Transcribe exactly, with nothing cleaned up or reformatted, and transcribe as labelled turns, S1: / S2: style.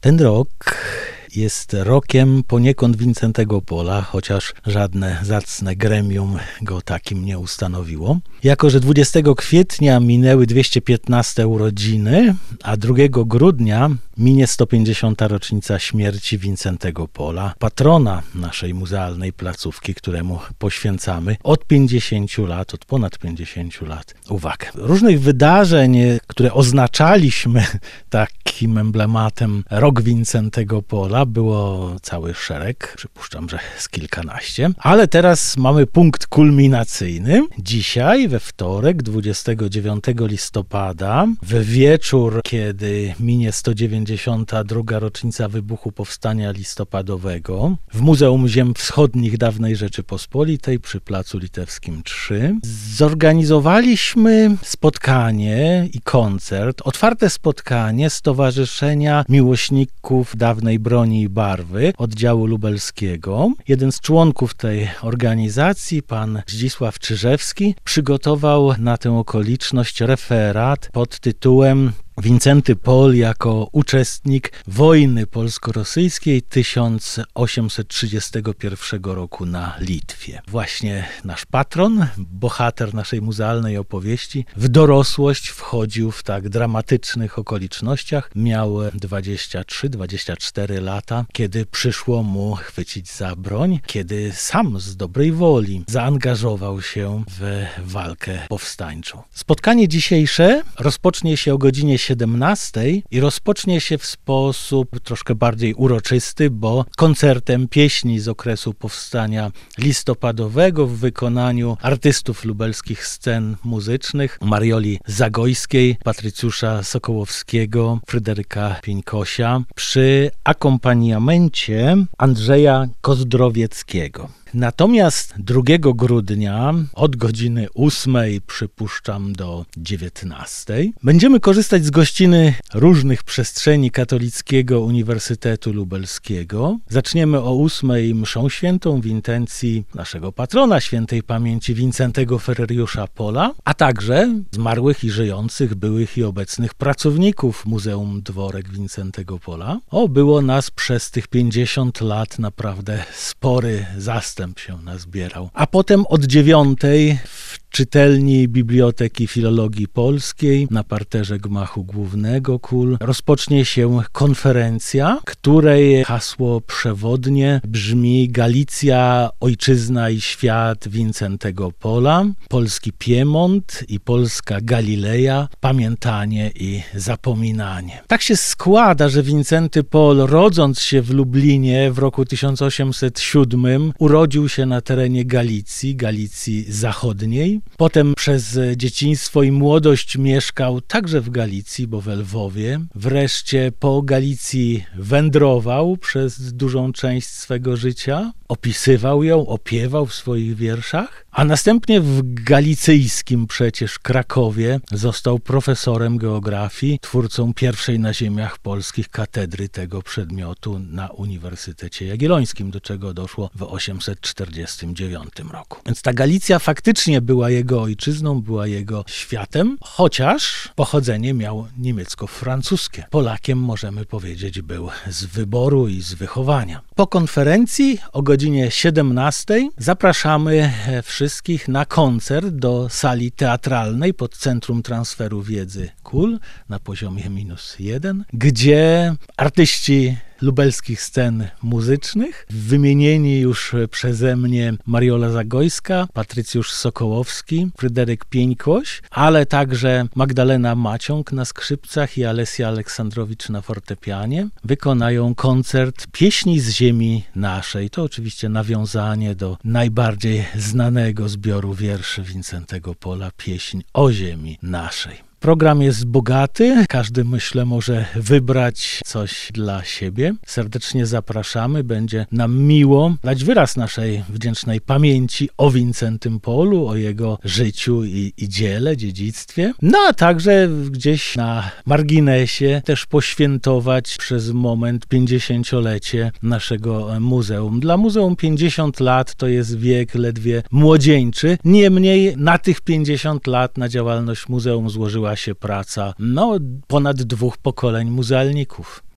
S1: Ten rok jest rokiem poniekąd Wincentego Pola, chociaż żadne zacne gremium go takim nie ustanowiło. Jako że dwudziestego kwietnia minęły dwieście piętnaste urodziny, a drugiego grudnia minie sto pięćdziesiąta rocznica śmierci Wincentego Pola, patrona naszej muzealnej placówki, któremu poświęcamy od pięćdziesięciu lat, od ponad pięćdziesięciu lat uwagę. Różnych wydarzeń, które oznaczaliśmy takim emblematem rok Wincentego Pola, było cały szereg, przypuszczam, że z kilkanaście, ale teraz mamy punkt kulminacyjny. Dzisiaj, we wtorek, dwudziestego dziewiątego listopada, w wieczór, kiedy minie sto dziewięćdziesiąta druga rocznica wybuchu Powstania Listopadowego, w Muzeum Ziem Wschodnich Dawnej Rzeczypospolitej przy Placu Litewskim trzy, zorganizowaliśmy spotkanie i koncert, otwarte spotkanie Stowarzyszenia Miłośników Dawnej Broni i Barwy oddziału lubelskiego. Jeden z członków tej organizacji, pan Zdzisław Czyżewski, przygotował na tę okoliczność referat pod tytułem Wincenty Pol jako uczestnik wojny polsko-rosyjskiej tysiąc osiemset trzydziestego pierwszego roku na Litwie. Właśnie nasz patron, bohater naszej muzealnej opowieści, w dorosłość wchodził w tak dramatycznych okolicznościach. Miał dwadzieścia trzy dwadzieścia cztery lata, kiedy przyszło mu chwycić za broń, kiedy sam z dobrej woli zaangażował się w walkę powstańczą. Spotkanie dzisiejsze rozpocznie się o godzinie siedemnastej i rozpocznie się w sposób troszkę bardziej uroczysty, bo koncertem pieśni z okresu powstania listopadowego w wykonaniu artystów lubelskich scen muzycznych, Marioli Zagojskiej, Patrycjusza Sokołowskiego, Fryderyka Pieńkosia, przy akompaniamencie Andrzeja Kozdrowieckiego. Natomiast drugiego grudnia od godziny ósmej, przypuszczam, do dziewiętnastej będziemy korzystać z gościny różnych przestrzeni Katolickiego Uniwersytetu Lubelskiego. Zaczniemy o ósmej mszą świętą w intencji naszego patrona świętej pamięci Wincentego Fereriusza Pola, a także zmarłych i żyjących, byłych i obecnych pracowników Muzeum Dworek Wincentego Pola. O, było nas przez tych pięćdziesiąt lat naprawdę spory zastęp się nazbierał. A potem od dziewiątej w czytelni Biblioteki Filologii Polskiej na parterze gmachu głównego K U L rozpocznie się konferencja, której hasło przewodnie brzmi Galicja, ojczyzna i świat Wincentego Pola, polski Piemont i polska Galileja, pamiętanie i zapominanie. Tak się składa, że Wincenty Pol, rodząc się w Lublinie w roku tysiąc osiemset siódmym, urodził się na terenie Galicji, Galicji Zachodniej. Potem przez dzieciństwo i młodość mieszkał także w Galicji, bo w Lwowie. Wreszcie po Galicji wędrował przez dużą część swego życia, opisywał ją, opiewał w swoich wierszach, a następnie w galicyjskim przecież Krakowie został profesorem geografii, twórcą pierwszej na ziemiach polskich katedry tego przedmiotu na Uniwersytecie Jagiellońskim, do czego doszło w osiemset czterdziestym dziewiątym roku. Więc ta Galicja faktycznie była jego ojczyzną, była jego światem, chociaż pochodzenie miał niemiecko-francuskie. Polakiem, możemy powiedzieć, był z wyboru i z wychowania. Po konferencji o godzinie siedemnastej zapraszamy wszystkich na koncert do sali teatralnej pod Centrum Transferu Wiedzy K U L na poziomie minus jeden, gdzie artyści lubelskich scen muzycznych, wymienieni już przeze mnie Mariola Zagojska, Patrycjusz Sokołowski, Fryderyk Pieńkoś, ale także Magdalena Maciąg na skrzypcach i Alesja Aleksandrowicz na fortepianie, wykonają koncert Pieśni z ziemi naszej. To oczywiście nawiązanie do najbardziej znanego zbioru wierszy Wincentego Pola, Pieśń o ziemi naszej. Program jest bogaty, każdy, myślę, może wybrać coś dla siebie. Serdecznie zapraszamy, będzie nam miło dać wyraz naszej wdzięcznej pamięci o Wincentym Polu, o jego życiu i, i dziele, dziedzictwie. No a także gdzieś na marginesie też poświętować przez moment pięćdziesięciolecie naszego muzeum. Dla muzeum pięćdziesiąt lat to jest wiek ledwie młodzieńczy, niemniej na tych pięćdziesiąt lat na działalność muzeum złożyła się praca no, ponad dwóch pokoleń muzealników.